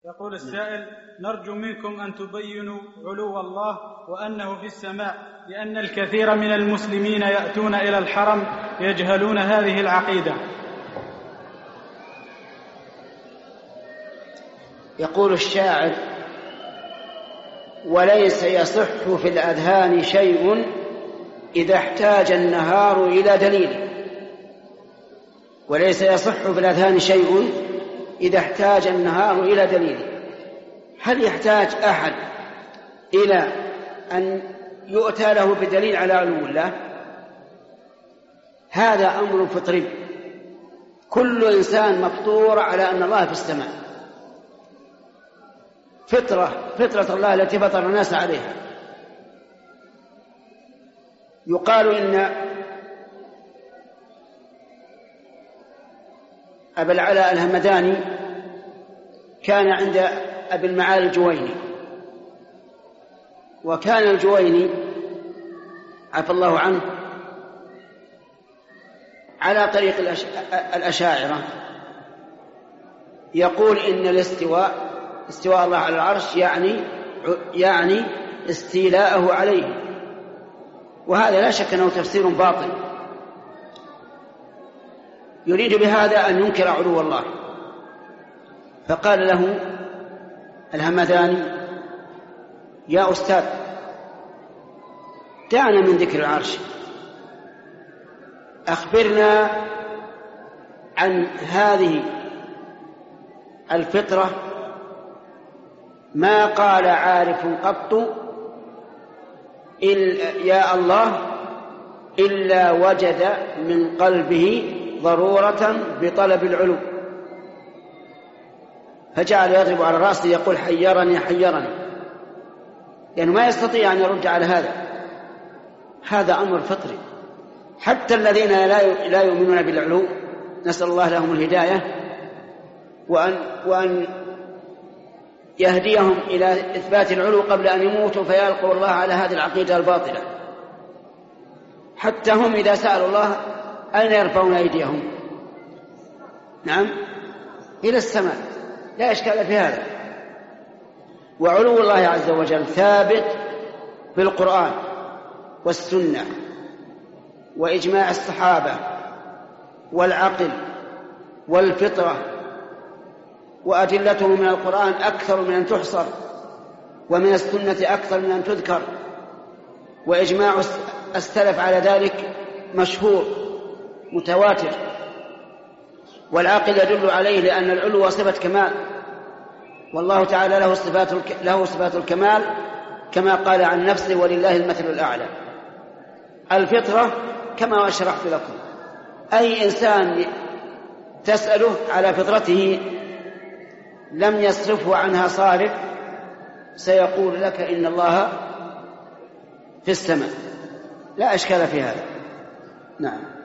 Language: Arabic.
يقول السائل: نرجو منكم أن تبينوا علو الله وأنه في السماء، لأن الكثير من المسلمين يأتون إلى الحرم يجهلون هذه العقيدة. يقول الشاعر: وليس يصح في الأذهان شيء إذا احتاج النهار إلى دليل. وليس يصح في الأذهان شيء إذا احتاج النهار إلى دليل. هل يحتاج أحد إلى أن يؤتى له بدليل على علو الله؟ هذا أمر فطري، كل إنسان مفطور على أن الله في السماء، فطرة الله التي فطر الناس عليها. يقال إن أبا العلاء الهمداني كان عند أبي المعالي الجويني، وكان الجويني عفى الله عنه على طريق الأشاعرة، يقول إن استواء الله على العرش يعني استيلاءه عليه، وهذا لا شك أنه تفسير باطل يريد بهذا أن ينكر علو الله. فقال له الهمداني: يا أستاذ، دعنا من ذكر العرش، أخبرنا عن هذه الفطرة. ما قال عارف قط يا الله إلا وجد من قلبه ضرورة بطلب العلو، فجعل يضرب على رأسه يقول: حيرني حيرني، يعني ما يستطيع أن يرد على هذا. هذا أمر فطري. حتى الذين لا يؤمنون بالعلو نسأل الله لهم الهداية وأن يهديهم إلى إثبات العلو قبل أن يموتوا فيلقوا الله على هذه العقيدة الباطلة. حتى هم إذا سألوا الله أين يرفعون أيديهم؟ نعم، إلى السماء، لا إشكال في هذا. وعلو الله عز وجل ثابت بالقرآن والسنة وإجماع الصحابة والعقل والفطرة، وأدلته من القرآن أكثر من أن تحصر، ومن السنة أكثر من أن تذكر، وإجماع السلف على ذلك مشهور متواتر. والعقل يدل عليه، لأن العلو صفة كمال، والله تعالى له صفات الكمال كما قال عن نفسه: ولله المثل الأعلى. الفطرة كما أشرحت لكم، أي إنسان تسأله على فطرته لم يصرفه عنها صارف سيقول لك إن الله في السماء، لا أشكال في هذا. نعم.